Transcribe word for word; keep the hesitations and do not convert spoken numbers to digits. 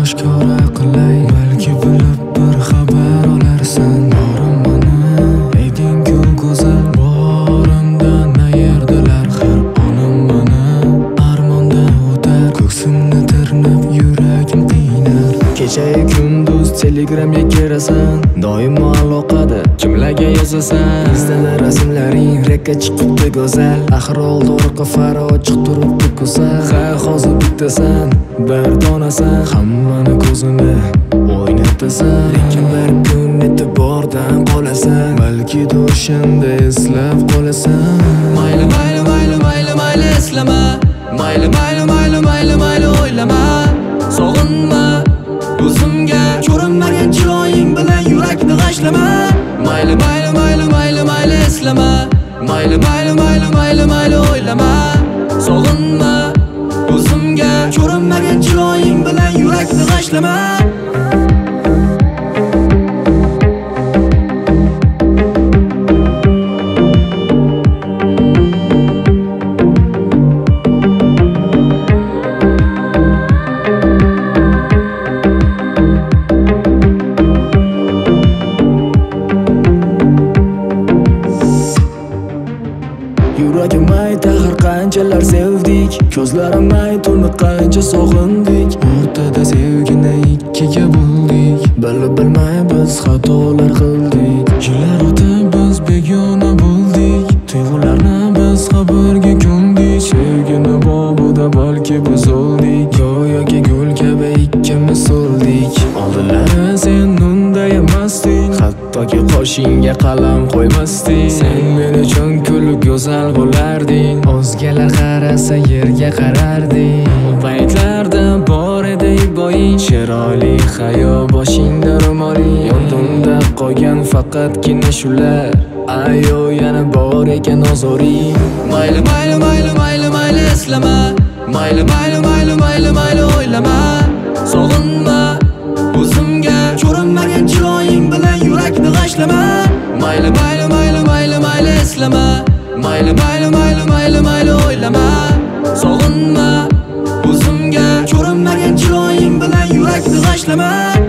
oshkora qilay, balki bilib bir xabar olarsan. Borimani eding-ku go'zal, borimdan ayirdilar har onim mani. Armonda o'tar, ko'ksimni tirnab yuragim qiynar. Kecha-yu kunduz telegramga kirasan, doimo aloqada kimlarga yozasan? Instada rasmlaring rekka chiqibdi go'zal, axir oldi orqa fari ochiq turibdi go'zal. Ha, hozir bittasan, bir donasan, hammani ko'zini o'ynatasan. Lekin bir kun e'tibordan qolasan, balki o'shanda eslab qolasan. Mayli mayli mayli mayli mayli eslama, mayli mayli mayli mayli mayli o'ylama. Sog'inma o'zimga, ko'rinmagan chiroying bilan yurakni g'ashlama. Mayli mayli mayli mayli mayli eslama, mayli mayli mayli mayli mayli o'ylama. Sog'inma o'zimga, ko'rinmagan chiroying bilan yurakni g'ashlama. Yuragim ayta har qanchalar sevdik, ko'zlarim ayt uni qancha sog'indik. O'rtada sevgini ikkiga bo'ldik, bilib bilmay biz xatolar qildik. Yillar o'tib biz begona bo'ldik, tuyg'ularni biz xabarga ko'mdik. Sevgini bobida balki biz o'ldik, go'yoki gul kabi ikkimiz so'ldik. Oldinlari sen unday emasding, hattoki qoshingga qalam qo'ymasding. Sen men uchun kulib go'zal bo'larding, o'zgalar qarasa yerga qararding. U paytlarda bor edi iboying, chiroyli hayo boshingda ro'moling. Yodimda qolgan faqatgina shular, ayo yana bor ekan ozoring. Mayli mayli mayli mayli mayli eslama, mayli mayli mayli mayli mayli o'ylama. Sog'inma o'zimga, ko'rinmagan chiroying bilan yurakni g'ashlama. Mayli mayli mayli mayli mayli eslama, mayli mayli mayli mayli mayli o'ylama. Sog'inma o'zimga, ko'rinmagan chiroying bilan yurakni g'ashlama.